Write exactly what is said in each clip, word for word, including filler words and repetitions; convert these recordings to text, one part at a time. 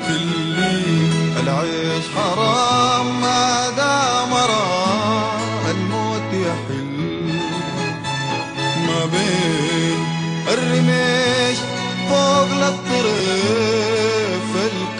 خلي العيش حرام ما دام راه الموت يحل ما بين الرميش فوق للطريف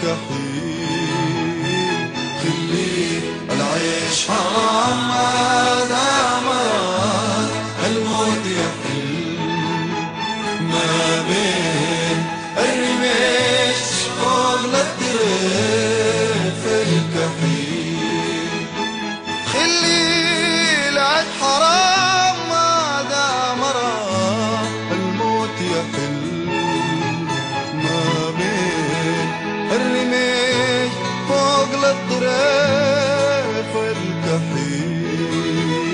الكحيل. خلي العيش حرام ما دام راه الموت يحل ما بين الرميش فوق للطريف الكحيل. خلي العيش حرام ما دام راه الموت يحل ما بين الرميش فوق للطريف الكحيل.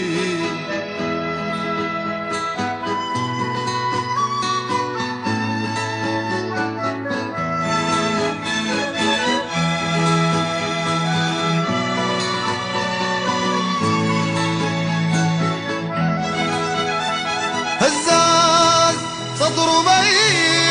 هزاز صدر بي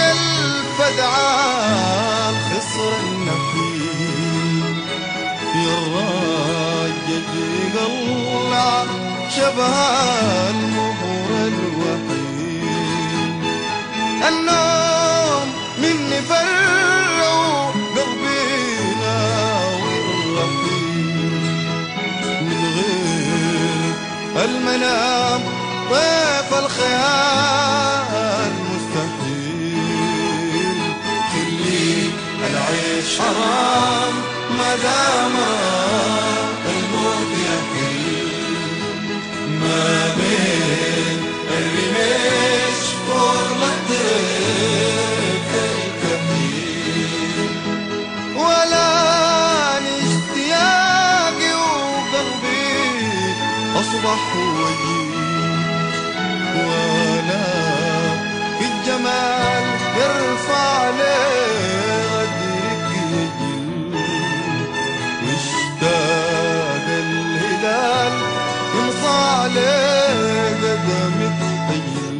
الفدعان خسر النخيل يا الراجل قلع شبه المهر الوحيد. النوم مني فروا قلبينا والرحيل من غير المنام طيف الخيال مستحيل. خلي العيش حرام ما دام الموت يحل ما بين الرميش فوق للطريف الكحيل. ولا اشتياقي وقلبي أصبح وجيل ولا في الجمال يرفع ليه غدرك يجل. واشتاق الهلال ينصاع ليه قدمك تجل.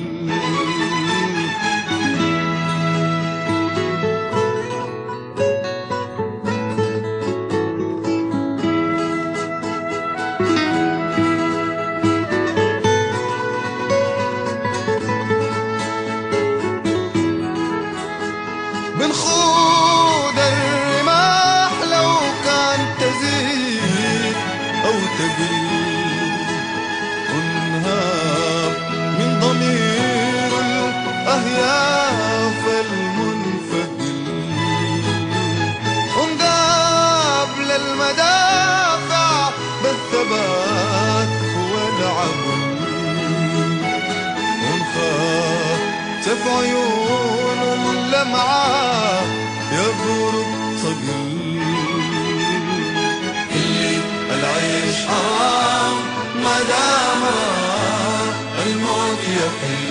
بنخوض الرماح لو كان تزيد أو تقل ونهاب من ضمير الأهياف المنفقل. ونقابل المدافع بالثبات والعقل ونخاف عيون اللمعة يغرب صقل. اللي العيش حرام ما دام الموت يحل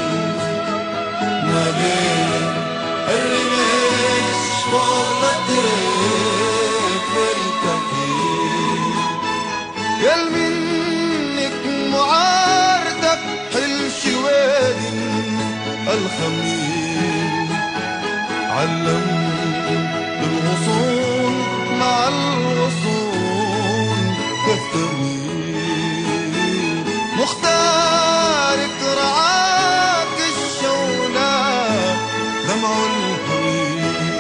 ما بين الرميش فوق للطريف الكحيل. قال منك معارضك حل شواد الخميل علم الغصون مع الغصون كالتميل. مختارك رعاك الشولة دمع الحميل.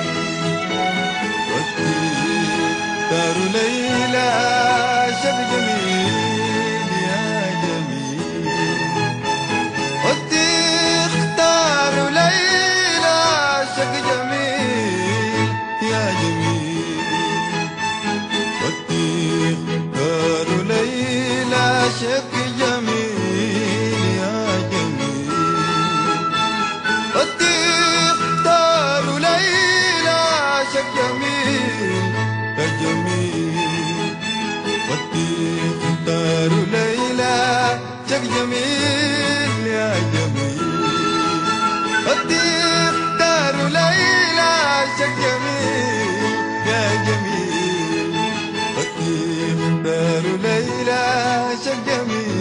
واختار ليلى شب جميل يا جميل. واختار ليلى شب جميل يا جميل. واختار ليلى شب جميل يا جميل. واختار ليلى شب جميل يا جميل. واختار ليلى شب جميل يا جميل. واختار ليلى شب جميل يا جميل. واختار ليلى شب جميل